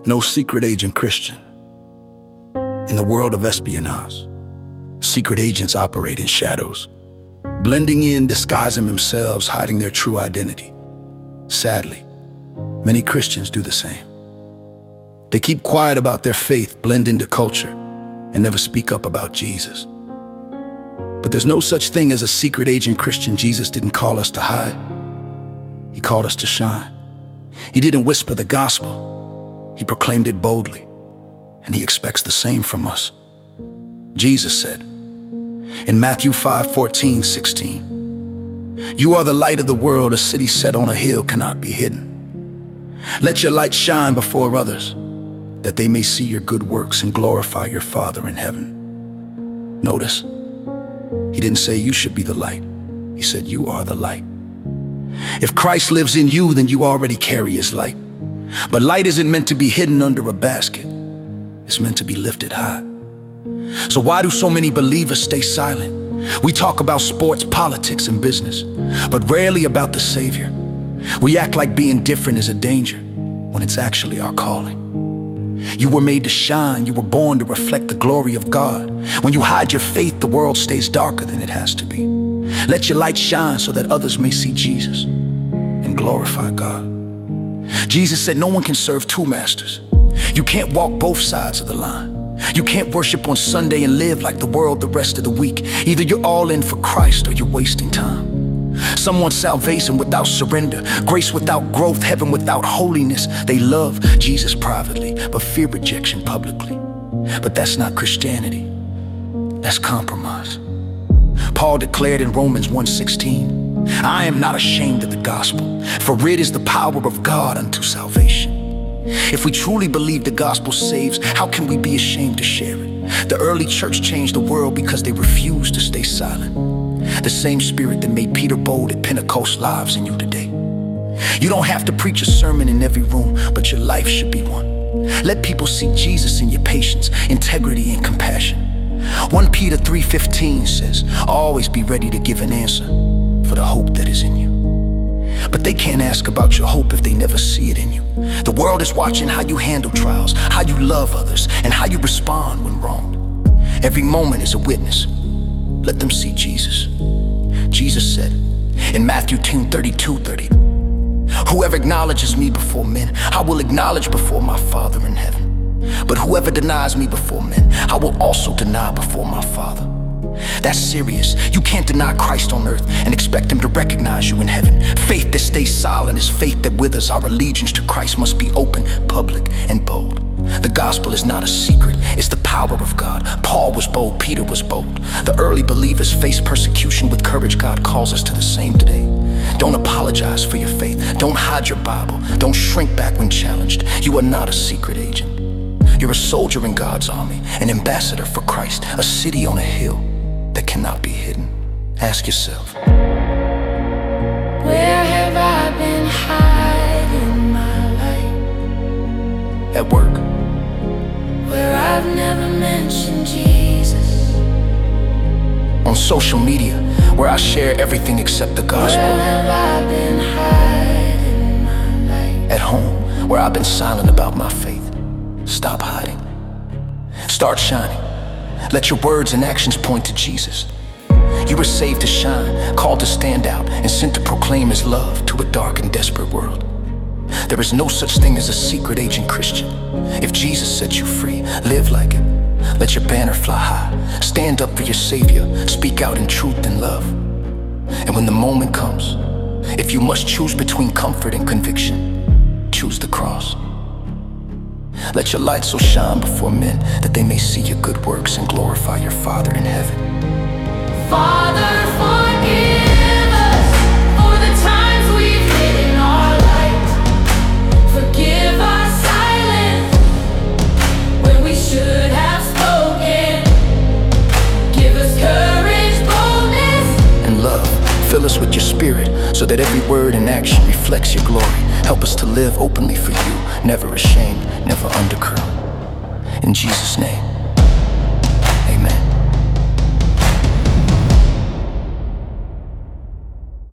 No secret agent Christian. In the world of espionage, secret agents operate in shadows, blending in, disguising themselves, hiding their true identity. Sadly, many Christians do the same. They keep quiet about their faith, blend into culture, and never speak up about Jesus. But there's no such thing as a secret agent Christian. Jesus didn't call us to hide. He called us to shine. He didn't whisper the gospel. He proclaimed it boldly, and he expects the same from us. Jesus said in Matthew 5:14-16, "You are the light of the world. A city set on a hill cannot be hidden. Let your light shine before others, that they may see your good works and glorify your Father in heaven." Notice, he didn't say you should be the light. He said you are the light. If Christ lives in you, then you already carry his light. But light isn't meant to be hidden under a basket. It's meant to be lifted high. So why do so many believers stay silent? We talk about sports, politics, and business, but rarely about the Savior. We act like being different is a danger, when it's actually our calling. You were made to shine. You were born to reflect the glory of God. When you hide your faith, the world stays darker than it has to be. Let your light shine so that others may see Jesus and glorify God. Jesus said no one can serve two masters. You can't walk both sides of the line. You can't worship on Sunday and live like the world the rest of the week. Either you're all in for Christ or you're wasting time. Some want salvation without surrender, grace without growth, heaven without holiness. They love Jesus privately, but fear rejection publicly. But that's not Christianity. That's compromise. Paul declared in Romans 1:16, "I am not ashamed of the gospel, for it is the power of God unto salvation." If we truly believe the gospel saves, how can we be ashamed to share it? The early church changed the world because they refused to stay silent. The same spirit that made Peter bold at Pentecost lives in you today. You don't have to preach a sermon in every room, but your life should be one. Let people see Jesus in your patience, integrity, and compassion. 1 Peter 3:15 says, "Always be ready to give an answer for the hope that is in you." But they can't ask about your hope if they never see it in you. The world is watching how you handle trials, how you love others, and how you respond when wronged. Every moment is a witness. Let them see Jesus. Jesus said in Matthew 10:32-30, "Whoever acknowledges me before men, I will acknowledge before my Father in heaven. But whoever denies me before men, I will also deny before my Father." That's serious. You can't deny Christ on earth and expect him to recognize you in heaven. Faith that stays silent is faith that withers. Our allegiance to Christ must be open, public, and bold. The gospel is not a secret. It's the power of God. Paul was bold. Peter was bold. The early believers faced persecution with courage. God calls us to the same today. Don't apologize for your faith. Don't hide your Bible. Don't shrink back when challenged. You are not a secret agent. You're a soldier in God's army, an ambassador for Christ, a city on a hill that cannot be hidden. Ask yourself, where have I been hiding my light? At work, where I've never mentioned Jesus. On social media, where I share everything except the gospel. Where have I been hiding my light? At home, where I've been silent about my faith. Stop hiding. Start shining. Let your words and actions point to Jesus. You were saved to shine, called to stand out, and sent to proclaim his love to a dark and desperate world. There is no such thing as a secret agent Christian. If Jesus set you free, live like it. Let your banner fly high. Stand up for your Savior. Speak out in truth and love. And when the moment comes, if you must choose between comfort and conviction, choose the cross. Let your light so shine before men that they may see your good works and glorify your Father in heaven. Father, forgive us for the times we've hidden our light. Forgive our silence when we should have spoken. Give us courage, boldness, and love. Fill us with your spirit so that every word and action reflects your glory. Help us to live openly for you, never ashamed, never undercurrent. In Jesus' name.